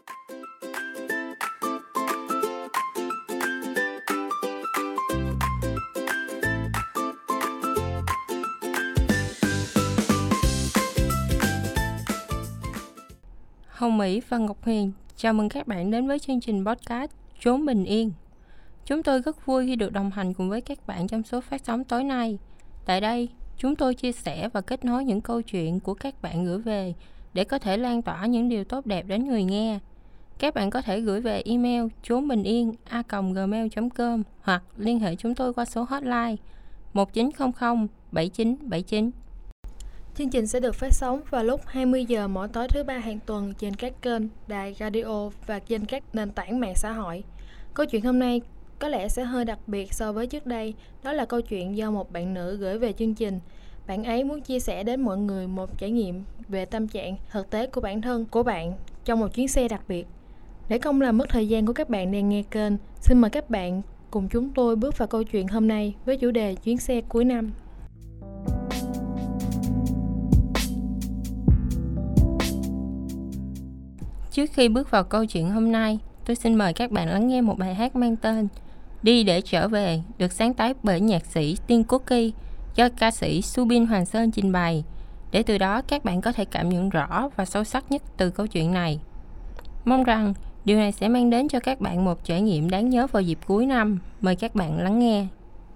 Hồng Mỹ và Ngọc Huyền chào mừng các bạn đến với chương trình podcast Chốn Bình Yên. Chúng tôi rất vui khi được đồng hành cùng với các bạn trong số phát sóng tối nay. Tại đây, chúng tôi chia sẻ và kết nối những câu chuyện của các bạn gửi về để có thể lan tỏa những điều tốt đẹp đến người nghe. Các bạn có thể gửi về email chonbiniên@gmail.com hoặc liên hệ chúng tôi qua số hotline 1900 7979. Chương trình sẽ được phát sóng vào lúc 20 giờ mỗi tối thứ ba hàng tuần trên các kênh đài radio và trên các nền tảng mạng xã hội. Câu chuyện hôm nay có lẽ sẽ hơi đặc biệt so với trước đây, đó là câu chuyện do một bạn nữ gửi về chương trình. Bạn ấy muốn chia sẻ đến mọi người một trải nghiệm về tâm trạng thực tế của bản thân của bạn trong một chuyến xe đặc biệt. Để không làm mất thời gian của các bạn đang nghe kênh, xin mời các bạn cùng chúng tôi bước vào câu chuyện hôm nay với chủ đề chuyến xe cuối năm. Trước khi bước vào câu chuyện hôm nay, tôi xin mời các bạn lắng nghe một bài hát mang tên Đi để trở về, được sáng tác bởi nhạc sĩ Tiên Quốc Kỳ do ca sĩ Subin Hoàng Sơn trình bày, để từ đó các bạn có thể cảm nhận rõ và sâu sắc nhất từ câu chuyện này. Mong rằng điều này sẽ mang đến cho các bạn một trải nghiệm đáng nhớ vào dịp cuối năm. Mời các bạn lắng nghe.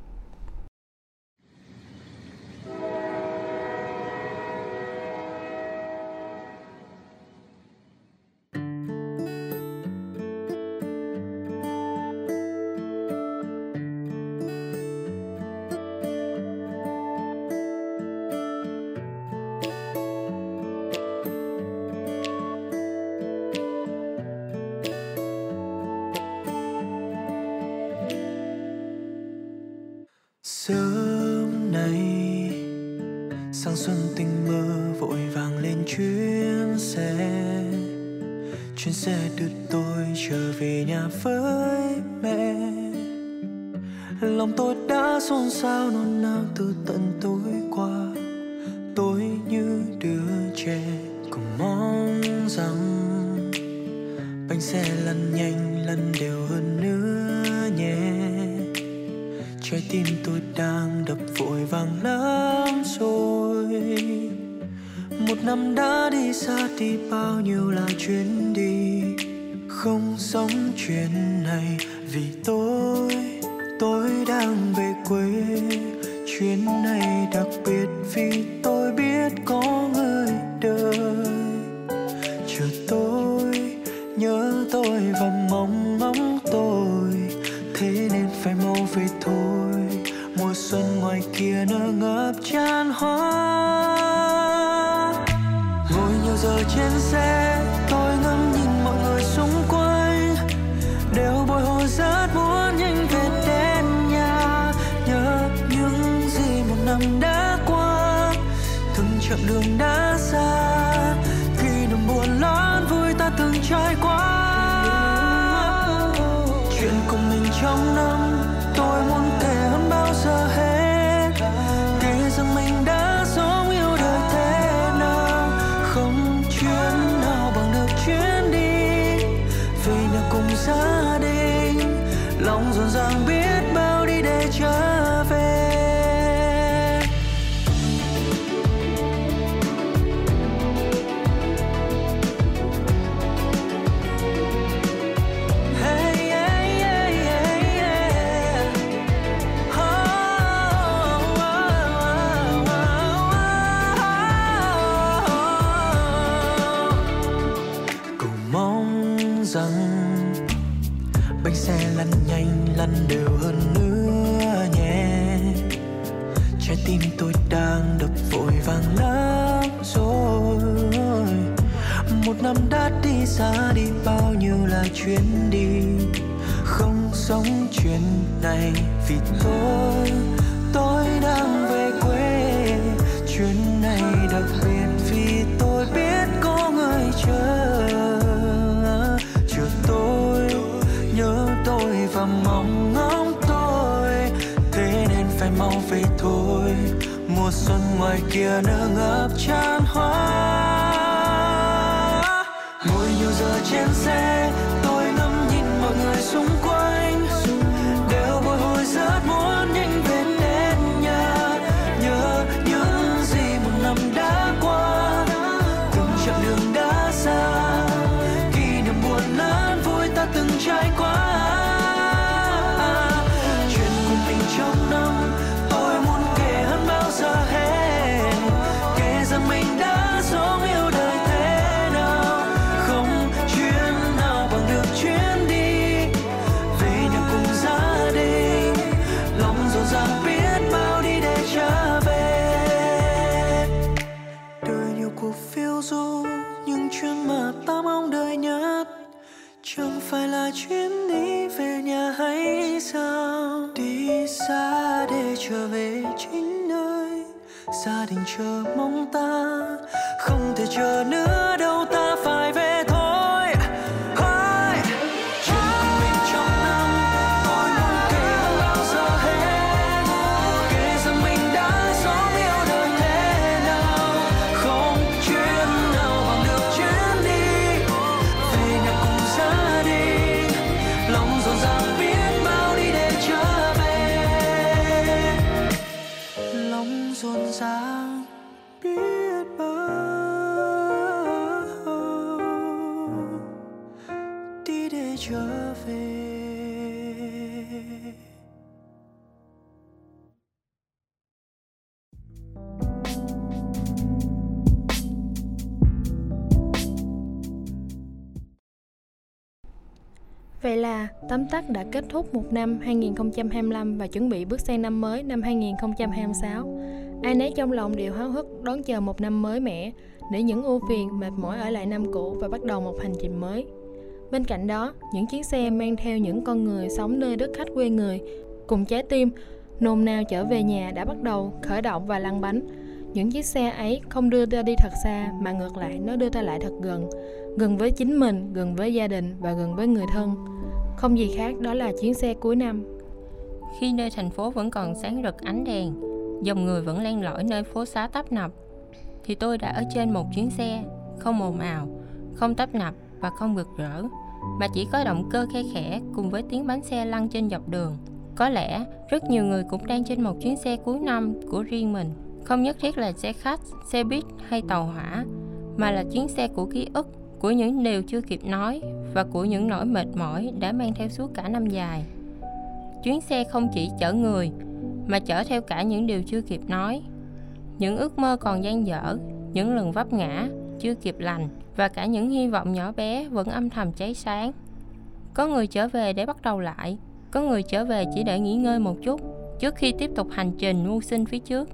Sớm nay sang xuân tình mơ vội vàng lên chuyến xe đưa tôi trở về nhà với mẹ. Lòng tôi đã xôn xao nôn nao từ tận tối qua. Tôi như đứa trẻ cũng mong rằng bánh xe lăn nhanh lăn đều hơn nữa nhé. Trái tim tôi đang đập vội vàng lắm rồi. Một năm đã đi xa đi bao nhiêu là chuyến đi. Không sống chuyện này vì tôi đang về quê. Chuyến này đặc biệt vì tôi biết có người đợi chờ tôi, nhớ tôi và mong ngóng tôi. Thế nên phải mau về thôi. Mùa xuân ngoài kia nở ngập tràn hoa. Ngồi nhiều giờ trên xe, tôi ngắm nhìn mọi người xung quanh, đều bồi hồi rất muốn nhanh về đến nhà. Nhớ những gì một năm đã qua, từng chặng đường đã xa, khi niềm buồn lớn vui ta từng trải qua. Chuyện của mình trong năm tôi muốn kể hơn bao giờ hết, kể rằng mình đã sống yêu đời thế nào. Không chuyến nào bằng được chuyến đi về nhà cùng gia đình, lòng rộn ràng biết bao đi để trở về. Bánh xe lăn nhanh lăn đều hơn nữa nhé. Trái tim tôi đang đập vội vàng lắm rồi. Một năm đã đi xa đi bao nhiêu là chuyến đi. Không sống chuyện này vì tôi đang về quê. Chuyến này đặc biệt vì tôi biết có người chờ tôi, nhớ tôi và mong ngóng tôi. Thế nên phải mau về thôi. Mùa xuân ngoài kia nở ngập tràn hoa. Ngồi nhiều giờ trên xe, tôi ngắm nhìn mọi người xung quanh, đều bồi hồi rất muốn nhanh về đến nhà. Nhớ những gì một năm đã qua, từng chặng đường đã xa, kỷ niệm buồn lớn vui ta từng trải qua. Chuyện của mình trong năm tôi muốn kể hơn bao giờ hết, kể rằng mình đã sống yêu đời thế nào, không chuyến nào bằng được chuyến đi về nhà cùng gia đình, lòng rộn ràng biết bao đi để trở về. Đời nhiều cuộc phiêu du, nhưng chuyến mà ta mong đợi nhất chẳng phải là chuyến đi về nhà hay sao? Đi xa để trở về chính nơi gia đình chờ mong ta, không thể chờ nữa đâu, ta phải về thôi. Chuyện của mình trong năm tôi muốn kể hơn bao giờ hết, kể rằng mình đã sống yêu đời thế nào, không chuyến nào bằng được chuyến đi về nhà cùng gia đình, lòng rộn ràng biết bao đi để trở về, lòng rộn ràng biết bao đi để trở về. Vậy là tóm tắt đã kết thúc một năm 2025 và chuẩn bị bước sang năm mới năm 2026. Ai nấy trong lòng đều háo hức đón chờ một năm mới mẻ, để những ưu phiền mệt mỏi ở lại năm cũ và bắt đầu một hành trình mới. Bên cạnh đó, những chuyến xe mang theo những con người sống nơi đất khách quê người, cùng trái tim nôn nao trở về nhà đã bắt đầu khởi động và lăn bánh. Những chiếc xe ấy không đưa ta đi thật xa, mà ngược lại nó đưa ta lại thật gần, gần với chính mình, gần với gia đình và gần với người thân. Không gì khác, đó là chuyến xe cuối năm. Khi nơi thành phố vẫn còn sáng rực ánh đèn, dòng người vẫn len lỏi nơi phố xá tấp nập, thì tôi đã ở trên một chuyến xe, không ồn ào, không tấp nập và không rực rỡ, mà chỉ có động cơ khe khẽ cùng với tiếng bánh xe lăn trên dọc đường. Có lẽ rất nhiều người cũng đang trên một chuyến xe cuối năm của riêng mình, không nhất thiết là xe khách, xe buýt hay tàu hỏa, mà là chuyến xe của ký ức, của những điều chưa kịp nói và của những nỗi mệt mỏi đã mang theo suốt cả năm dài. Chuyến xe không chỉ chở người, mà chở theo cả những điều chưa kịp nói, những ước mơ còn dang dở, những lần vấp ngã chưa kịp lành, và cả những hy vọng nhỏ bé vẫn âm thầm cháy sáng. Có người trở về để bắt đầu lại, có người trở về chỉ để nghỉ ngơi một chút trước khi tiếp tục hành trình mưu sinh phía trước.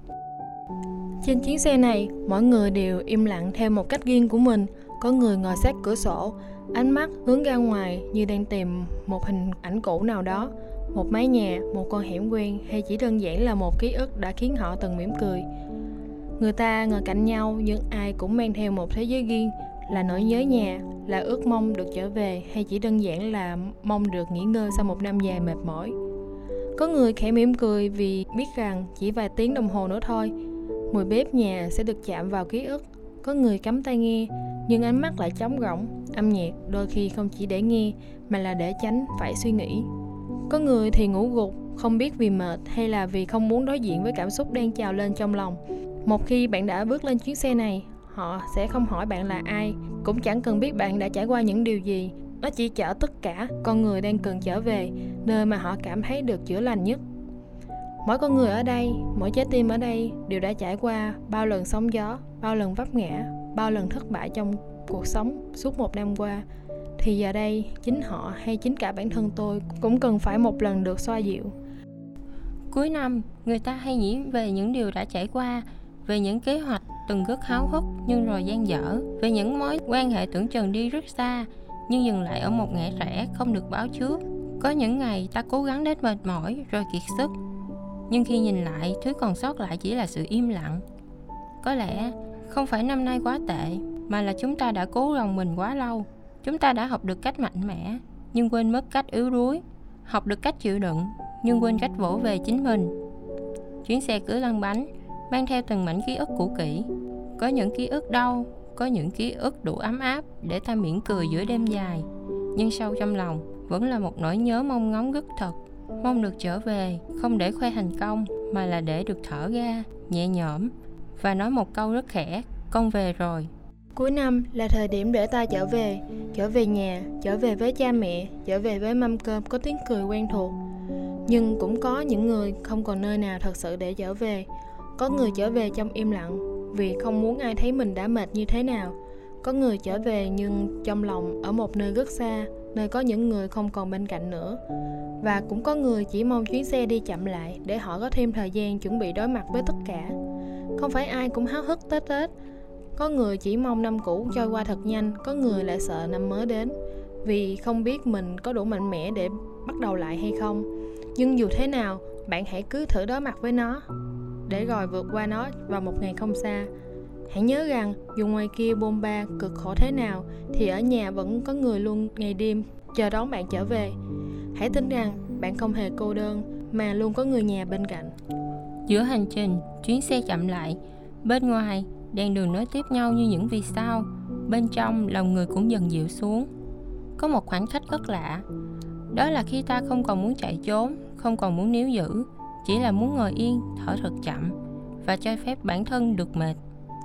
Trên chuyến xe này, mỗi người đều im lặng theo một cách riêng của mình. Có người ngồi sát cửa sổ, ánh mắt hướng ra ngoài như đang tìm một hình ảnh cũ nào đó, một mái nhà, một con hẻm quen, hay chỉ đơn giản là một ký ức đã khiến họ từng mỉm cười. Người ta ngồi cạnh nhau nhưng ai cũng mang theo một thế giới riêng, là nỗi nhớ nhà, là ước mong được trở về, hay chỉ đơn giản là mong được nghỉ ngơi sau một năm dài mệt mỏi. Có người khẽ mỉm cười vì biết rằng chỉ vài tiếng đồng hồ nữa thôi, mùi bếp nhà sẽ được chạm vào ký ức. Có người cắm tai nghe, nhưng ánh mắt lại trống rỗng. Âm nhạc đôi khi không chỉ để nghe, mà là để tránh phải suy nghĩ. Có người thì ngủ gục, không biết vì mệt hay là vì không muốn đối diện với cảm xúc đang trào lên trong lòng. Một khi bạn đã bước lên chuyến xe này, họ sẽ không hỏi bạn là ai, cũng chẳng cần biết bạn đã trải qua những điều gì. Nó chỉ chở tất cả con người đang cần trở về nơi mà họ cảm thấy được chữa lành nhất. Mỗi con người ở đây, mỗi trái tim ở đây đều đã trải qua bao lần sóng gió, bao lần vấp ngã, bao lần thất bại trong cuộc sống suốt một năm qua. Thì giờ đây, chính họ hay chính cả bản thân tôi cũng cần phải một lần được xoa dịu. Cuối năm, người ta hay nghĩ về những điều đã trải qua, về những kế hoạch từng rất háo hức nhưng rồi dang dở, về những mối quan hệ tưởng chừng đi rất xa nhưng dừng lại ở một ngã rẽ không được báo trước. Có những ngày ta cố gắng đến mệt mỏi rồi kiệt sức, nhưng khi nhìn lại, thứ còn sót lại chỉ là sự im lặng. Có lẽ không phải năm nay quá tệ, mà là chúng ta đã cố gồng mình quá lâu. Chúng ta đã học được cách mạnh mẽ, nhưng quên mất cách yếu đuối. Học được cách chịu đựng, nhưng quên cách vỗ về chính mình. Chuyến xe cứ lăn bánh, mang theo từng mảnh ký ức cũ kỹ. Có những ký ức đau, có những ký ức đủ ấm áp để ta mỉm cười giữa đêm dài. Nhưng sâu trong lòng vẫn là một nỗi nhớ mong ngóng rất thật. Mong được trở về, không để khoe thành công, mà là để được thở ra, nhẹ nhõm và nói một câu rất khẽ: con về rồi. Cuối năm là thời điểm để ta trở về nhà, trở về với cha mẹ, trở về với mâm cơm có tiếng cười quen thuộc. Nhưng cũng có những người không còn nơi nào thật sự để trở về. Có người trở về trong im lặng vì không muốn ai thấy mình đã mệt như thế nào. Có người trở về nhưng trong lòng ở một nơi rất xa, nơi có những người không còn bên cạnh nữa. Và cũng có người chỉ mong chuyến xe đi chậm lại để họ có thêm thời gian chuẩn bị đối mặt với tất cả. Không phải ai cũng háo hức tới Tết. Có người chỉ mong năm cũ trôi qua thật nhanh, có người lại sợ năm mới đến vì không biết mình có đủ mạnh mẽ để bắt đầu lại hay không. Nhưng dù thế nào, bạn hãy cứ thử đối mặt với nó, để rồi vượt qua nó vào một ngày không xa. Hãy nhớ rằng dù ngoài kia bôn ba cực khổ thế nào thì ở nhà vẫn có người luôn ngày đêm chờ đón bạn trở về. Hãy tin rằng bạn không hề cô đơn mà luôn có người nhà bên cạnh. Giữa hành trình, chuyến xe chậm lại. Bên ngoài, đèn đường nối tiếp nhau như những vì sao. Bên trong, lòng người cũng dần dịu xuống. Có một khoảnh khắc rất lạ. Đó là khi ta không còn muốn chạy trốn, không còn muốn níu giữ, chỉ là muốn ngồi yên, thở thật chậm và cho phép bản thân được mệt.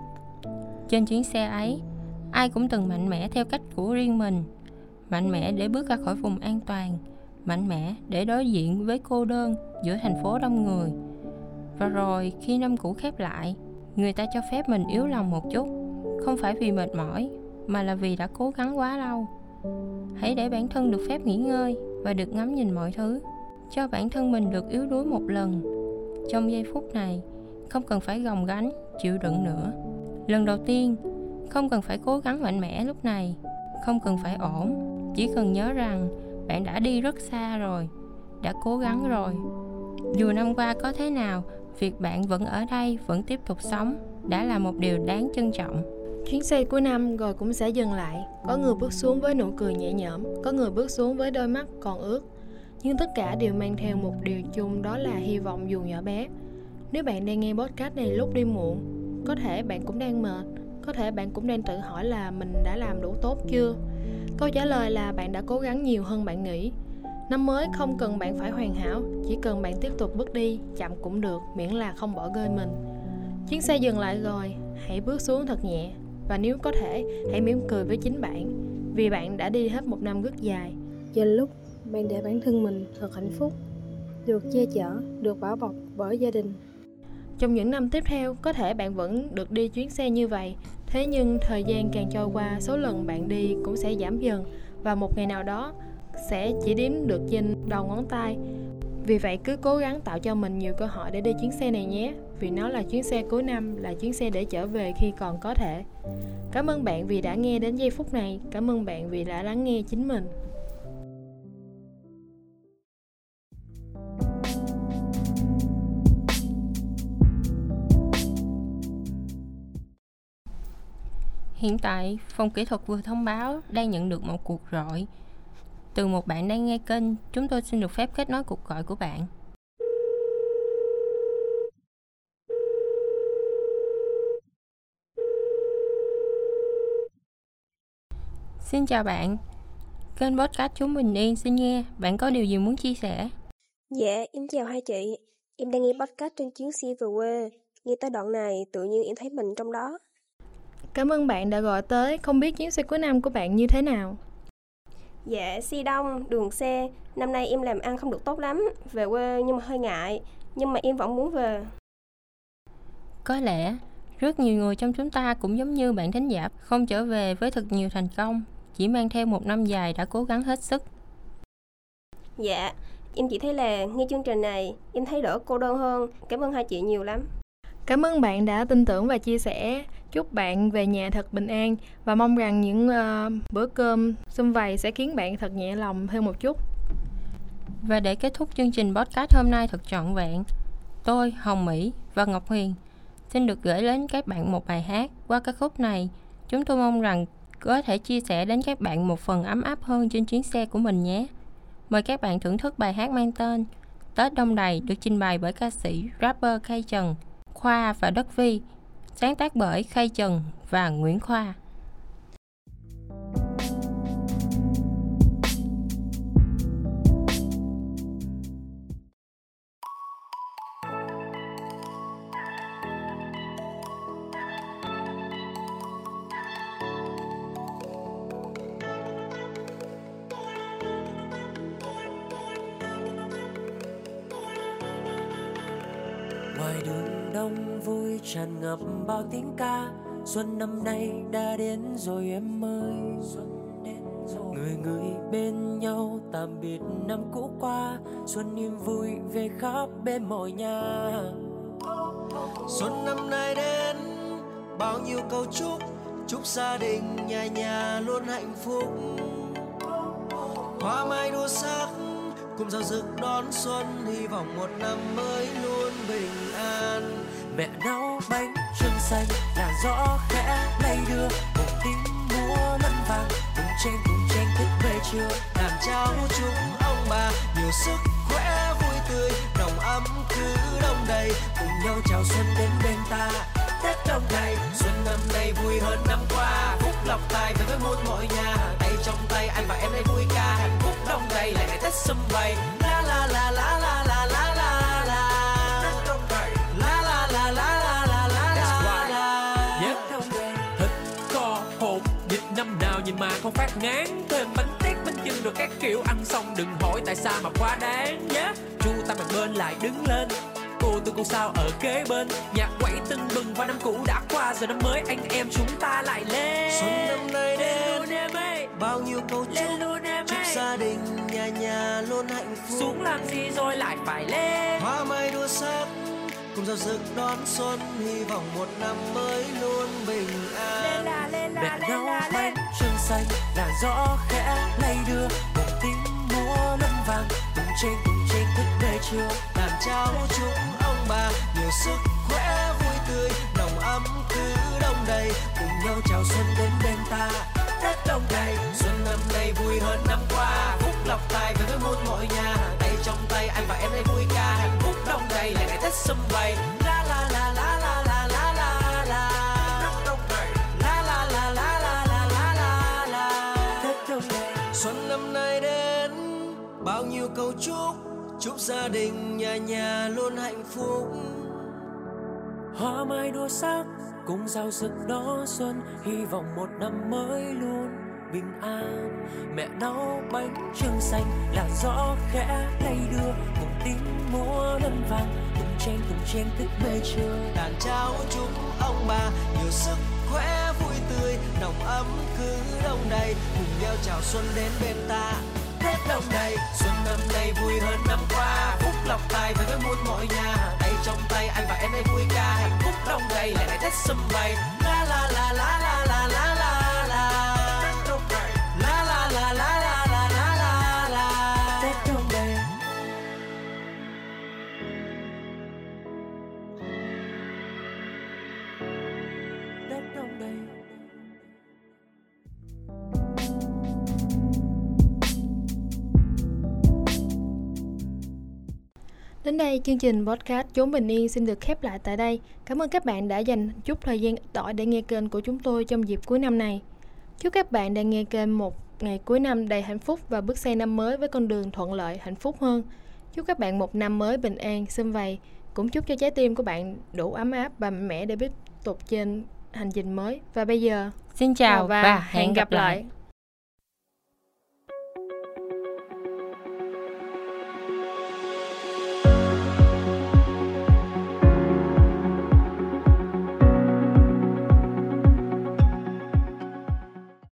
Trên chuyến xe ấy, ai cũng từng mạnh mẽ theo cách của riêng mình. Mạnh mẽ để bước ra khỏi vùng an toàn, mạnh mẽ để đối diện với cô đơn giữa thành phố đông người. Và rồi khi năm cũ khép lại, người ta cho phép mình yếu lòng một chút, không phải vì mệt mỏi, mà là vì đã cố gắng quá lâu. Hãy để bản thân được phép nghỉ ngơi và được ngắm nhìn mọi thứ. Cho bản thân mình được yếu đuối một lần. Trong giây phút này, không cần phải gồng gánh, chịu đựng nữa. Lần đầu tiên, không cần phải cố gắng mạnh mẽ lúc này, không cần phải ổn. Chỉ cần nhớ rằng bạn đã đi rất xa rồi, đã cố gắng rồi. Dù năm qua có thế nào, việc bạn vẫn ở đây, vẫn tiếp tục sống đã là một điều đáng trân trọng. Chuyến xe cuối năm rồi cũng sẽ dừng lại. Có người bước xuống với nụ cười nhẹ nhõm, có người bước xuống với đôi mắt còn ướt. Nhưng tất cả đều mang theo một điều chung, đó là hy vọng dù nhỏ bé. Nếu bạn đang nghe podcast này lúc đi muộn, có thể bạn cũng đang mệt, có thể bạn cũng đang tự hỏi là mình đã làm đủ tốt chưa. Câu trả lời là bạn đã cố gắng nhiều hơn bạn nghĩ. Năm mới không cần bạn phải hoàn hảo, chỉ cần bạn tiếp tục bước đi, chậm cũng được, miễn là không bỏ rơi mình. Chuyến xe dừng lại rồi, hãy bước xuống thật nhẹ. Và nếu có thể, hãy mỉm cười với chính bạn, vì bạn đã đi hết một năm rất dài. Giờ lúc bạn để bản thân mình thật hạnh phúc, được che chở, được bảo bọc bởi gia đình. Trong những năm tiếp theo, có thể bạn vẫn được đi chuyến xe như vậy. Thế nhưng thời gian càng trôi qua, số lần bạn đi cũng sẽ giảm dần. Và một ngày nào đó sẽ chỉ đếm được trên đầu ngón tay. Vì vậy cứ cố gắng tạo cho mình nhiều cơ hội để đi chuyến xe này nhé. Vì nó là chuyến xe cuối năm, là chuyến xe để trở về khi còn có thể. Cảm ơn bạn vì đã nghe đến giây phút này. Cảm ơn bạn vì đã lắng nghe chính mình. Hiện tại, phòng kỹ thuật vừa thông báo đang nhận được một cuộc gọi từ một bạn đang nghe kênh. Chúng tôi xin được phép kết nối cuộc gọi của bạn. Xin chào bạn, kênh podcast Chúng Bình Yên xin nghe. Bạn có điều gì muốn chia sẻ? Dạ, em chào hai chị. Em đang nghe podcast trên chuyến xe về quê. Nghe tới đoạn này, tự nhiên em thấy mình trong đó. Cảm ơn bạn đã gọi tới. Không biết chuyến xe cuối năm của bạn như thế nào? Dạ, xe đông, đường xe. Năm nay em làm ăn không được tốt lắm. Về quê nhưng mà hơi ngại. Nhưng mà em vẫn muốn về. Có lẽ rất nhiều người trong chúng ta cũng giống như bạn thính giả, không trở về với thật nhiều thành công, chỉ mang theo một năm dài đã cố gắng hết sức. Dạ, em chỉ thấy là nghe chương trình này, em thấy đỡ cô đơn hơn. Cảm ơn hai chị nhiều lắm. Cảm ơn bạn đã tin tưởng và chia sẻ. Chúc bạn về nhà thật bình an và mong rằng những bữa cơm sum vầy sẽ khiến bạn thật nhẹ lòng hơn một chút. Và để kết thúc chương trình podcast hôm nay thật trọn vẹn, tôi, Hồng Mỹ và Ngọc Huyền xin được gửi đến các bạn một bài hát. Qua ca khúc này, chúng tôi mong rằng có thể chia sẻ đến các bạn một phần ấm áp hơn trên chuyến xe của mình nhé. Mời các bạn thưởng thức bài hát mang tên Tết Đông Đầy được trình bày bởi ca sĩ, rapper Kay Trần, Khoa và Đất Vi. sáng tác bởi Khay Trần và Nguyễn Khoa. Ngoài đường đông vui tràn ngập bao tiếng ca, xuân năm nay đã đến rồi em ơi. Người người bên nhau tạm biệt năm cũ qua, xuân niềm vui về khắp bên mọi nhà. Xuân năm nay đến bao nhiêu câu chúc gia đình nhà nhà luôn hạnh phúc. Hoa mai đua sắc cùng giao rực đón xuân, hy vọng một năm mới luôn bình an. Mẹ nấu bánh trưng xanh, làn gió khẽ lay đưa, một tiếng múa lân vàng, cùng tranh thức về trưa. Làm cháu chúc ông bà nhiều sức khỏe vui tươi, nồng ấm cứ đông đầy, cùng nhau chào xuân đến bên ta. Tết đông đầy, xuân năm nay vui hơn năm qua, phúc lộc tài về với muôn mọi nhà. Tay trong tay anh và em đây vui ca, hạnh phúc đông đầy lại ngày Tết sum vầy. La la la la la la la la la. Tết đông đầy. La la la la la la la la la. Tết đông đầy. Thịt kho hột vịt năm nào nhìn mà không phát ngán, thêm bánh tét bánh chưng rồi các kiểu, ăn xong đừng hỏi tại sao mà quá đáng. Chu ta mặt bên lại đứng lên, cô tôi cô sao ở kế bên, nhạc quẩy tưng bừng và năm cũ đã qua, giờ năm mới anh em chúng ta lại lên. Xuân năm nay đến luôn em ơi, bao nhiêu câu chúc gia đình nhà nhà luôn hạnh phúc. Xuống làm gì rồi lại phải lên. Hoa mai đua sắc cùng giao rực đón xuân, hy vọng một năm mới luôn bình an. Mẹ nấu bánh trưng xanh, làn gió khẽ lay đưa, một tiếng múa lân vàng, cùng tranh thức về trưa. Làm cháu chúc ông bà nhiều sức khỏe vui tươi, nồng ấm cứ đông đầy, cùng nhau chào xuân đến bên ta. Tết đông đầy, xuân năm nay vui hơn năm qua, phúc lộc tài về với muôn mọi nhà. Tay trong tay anh và em đây vui ca, hạnh phúc đông đầy lại ngày Tết sum vầy. La la la la la la la la la. Tết đông đầy. La la la la la la la la la. Tết đông đầy. Xuân năm nay đến bao nhiêu câu chúc gia đình nhà nhà luôn hạnh phúc. Hoa mai đua sắc cùng giao rực đón xuân, hy vọng một năm mới luôn bình an. Mẹ nấu bánh trưng xanh, làn gió khẽ lay đưa, cùng tiếng múa lân vàng, cùng tranh thức về trưa. Đàn cháu chúc ông bà nhiều sức khỏe vui tươi, nồng ấm cứ đông đầy, cùng nhau chào xuân đến bên ta. Tết đông đầy, xuân năm nay vui hơn năm qua, phúc lộc tài về với muôn mọi nhà. Tay trong tay anh và em đây vui ca, hạnh phúc đông đầy lại ngày Tết sum vầy. La la la la la la la la la. Tết đông đầy. La la la la la la la la la. Tết đông đầy. Tết đông đầy. Đến đây, chương trình podcast Chốn Bình Yên xin được khép lại tại đây. Cảm ơn các bạn đã dành chút thời gian ít ỏi để nghe kênh của chúng tôi trong dịp cuối năm này. Chúc các bạn đang nghe kênh một ngày cuối năm đầy hạnh phúc và bước sang năm mới với con đường thuận lợi, hạnh phúc hơn. Chúc các bạn một năm mới bình an, sum vầy. Cũng chúc cho trái tim của bạn đủ ấm áp và mạnh mẽ để tiếp tục trên hành trình mới. Và bây giờ, xin chào và hẹn gặp lại.